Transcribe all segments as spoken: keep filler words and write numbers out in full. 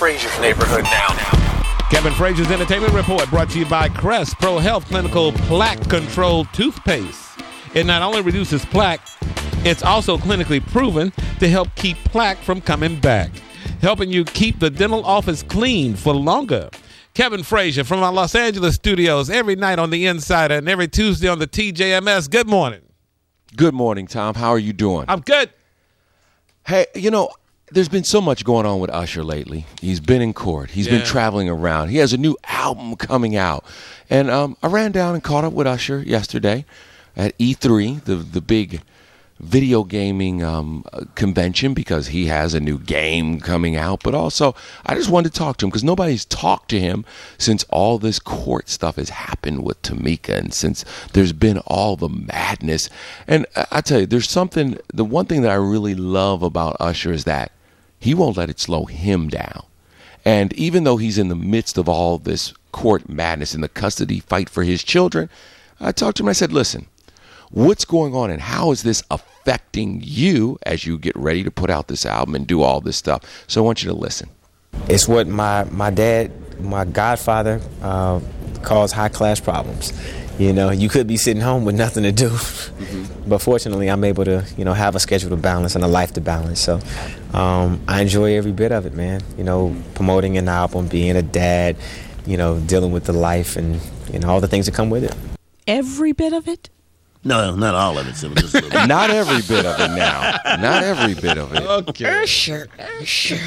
Frazier's neighborhood now. Kevin Frazier's Entertainment Report brought to you by Crest Pro Health Clinical Plaque Control Toothpaste. It not only reduces plaque, it's also clinically proven to help keep plaque from coming back, helping you keep the dental office clean for longer. Kevin Frazier from our Los Angeles studios every night on The Insider and every Tuesday on the T J M S. Good morning. Good morning, Tom. How are you doing? I'm good. Hey, you know, there's been so much going on with Usher lately. He's been in court. He's Yeah. been traveling around. He has a new album coming out. And um, I ran down and caught up with Usher yesterday at E three, the, the big video gaming um, convention, because he has a new game coming out. But also, I just wanted to talk to him because nobody's talked to him since all this court stuff has happened with Tamika and since there's been all the madness. And I, I tell you, there's something, the one thing that I really love about Usher is that he won't let it slow him down. And even though he's in the midst of all this court madness and the custody fight for his children, I talked to him and I said, listen, what's going on and how is this affecting you as you get ready to put out this album and do all this stuff? So I want you to listen. It's what my, my dad, my godfather, uh, calls high-class problems. You know, you could be sitting home with nothing to do. Mm-hmm. But fortunately, I'm able to, you know, have a schedule to balance and a life to balance. So um, I enjoy every bit of it, man. You know, promoting an album, being a dad, you know, dealing with the life and, you know, all the things that come with it. Every bit of it? No, not all of it. So just a little bit. Not every bit of it now. Not every bit of it. Okay. Sure, sure.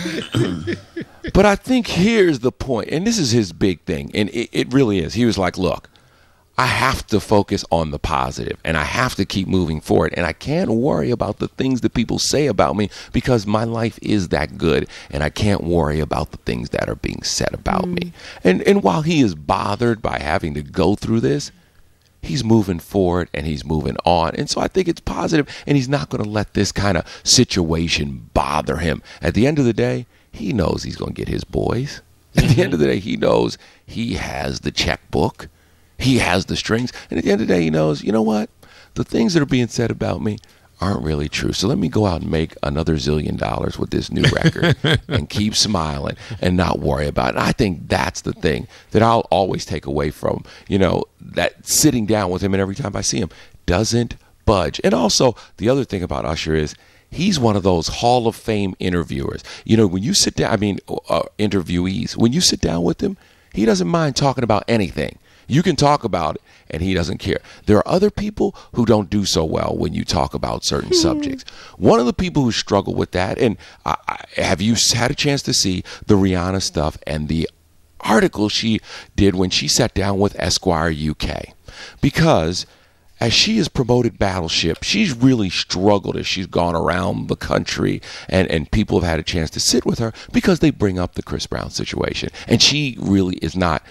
But I think here's the point, and this is his big thing, and it, it really is. He was like, look, I have to focus on the positive, and I have to keep moving forward, and I can't worry about the things that people say about me because my life is that good, and I can't worry about the things that are being said about mm. me. And and while he is bothered by having to go through this, he's moving forward and he's moving on. And so I think it's positive, and he's not going to let this kind of situation bother him. At the end of the day, he knows he's going to get his boys. At the end of the day, he knows he has the checkbook. He has the strings. And at the end of the day, he knows, you know what? The things that are being said about me aren't really true. So let me go out and make another zillion dollars with this new record and keep smiling and not worry about it. And I think that's the thing that I'll always take away from, you know, that sitting down with him, and every time I see him, doesn't budge. And also, the other thing about Usher is he's one of those Hall of Fame interviewers. You know, when you sit down, I mean, uh, interviewees, when you sit down with him, he doesn't mind talking about anything. You can talk about it, and he doesn't care. There are other people who don't do so well when you talk about certain subjects. One of the people who struggle with that, and I, I, have you had a chance to see the Rihanna stuff and the article she did when she sat down with Esquire U K? Because as she has promoted Battleship, she's really struggled as she's gone around the country, and, and people have had a chance to sit with her because they bring up the Chris Brown situation. And she really is not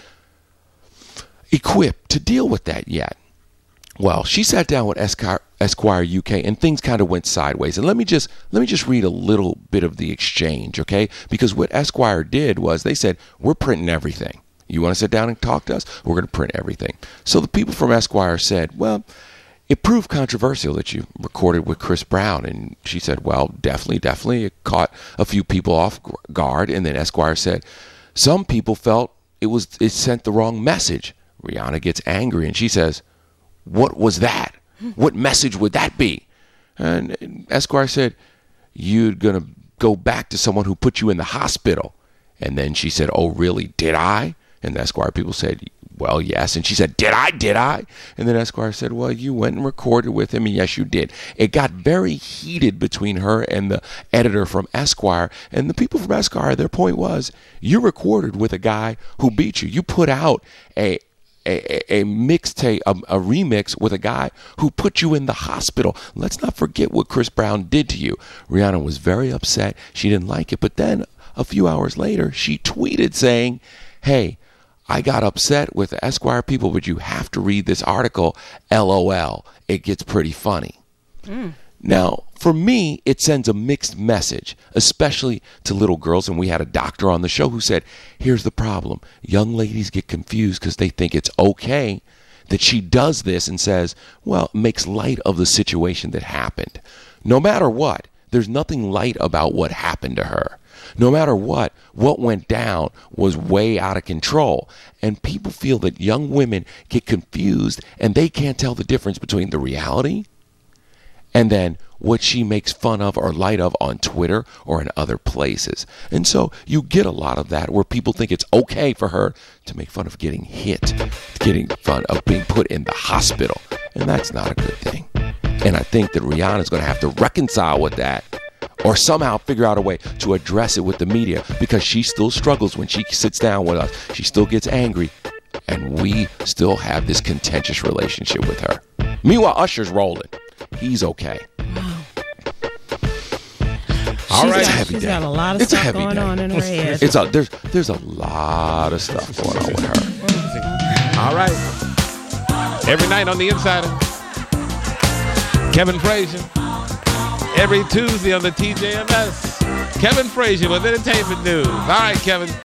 equipped to deal with that yet. Well, she sat down with Esquire, Esquire U K, and things kind of went sideways. And let me just let me just read a little bit of the exchange, okay? Because what Esquire did was they said, we're printing everything. You want to sit down and talk to us? We're going to print everything. So the people from Esquire said, well, it proved controversial that you recorded with Chris Brown. And she said, well, definitely, definitely. It caught a few people off guard. And then Esquire said, some people felt it was it sent the wrong message. Rihanna gets angry and she says, what was that? What message would that be? And Esquire said, you're going to go back to someone who put you in the hospital. And then she said, oh, really? Did I? And the Esquire people said, well, yes. And she said, did I? Did I? And then Esquire said, well, you went and recorded with him. And yes, you did. It got very heated between her and the editor from Esquire. And the people from Esquire, their point was, you recorded with a guy who beat you. You put out a a, a, a mixtape, a, a remix with a guy who put you in the hospital. Let's not forget what Chris Brown did to you. Rihanna was very upset. She didn't like it. But then a few hours later, she tweeted saying, hey, I got upset with the Esquire people, but you have to read this article. L O L. It gets pretty funny. Mm. Now, for me, it sends a mixed message, especially to little girls. And we had a doctor on the show who said, here's the problem. Young ladies get confused because they think it's okay that she does this and says, well, makes light of the situation that happened. No matter what, there's nothing light about what happened to her. No matter what, what went down was way out of control. And people feel that young women get confused and they can't tell the difference between the reality and then what she makes fun of or light of on Twitter or in other places. And so you get a lot of that where people think it's okay for her to make fun of getting hit, getting fun of being put in the hospital. And that's not a good thing. And I think that Rihanna's going to have to reconcile with that or somehow figure out a way to address it with the media, because she still struggles when she sits down with us. She still gets angry, and we still have this contentious relationship with her. Meanwhile, Usher's rolling. He's okay. Wow. All she's right. got, she's got a lot of It's stuff going day. on in her head. It's a, there's, there's a lot of stuff going on with her. All right. Every night on The Insider, Kevin Frazier. Every Tuesday on the T J M S, Kevin Frazier with entertainment news. All right, Kevin.